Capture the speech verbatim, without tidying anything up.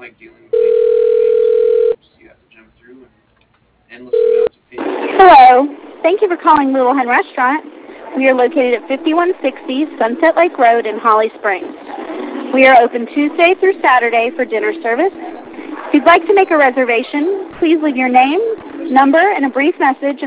like dealing with names, so you have to jump through and endless amounts of pages. Hello. Thank you for calling Little Hen Restaurant. We are located at fifty-one sixty Sunset Lake Road in Holly Springs. We are open Tuesday through Saturday for dinner service. If you'd like to make a reservation, please leave your name, number, and a brief message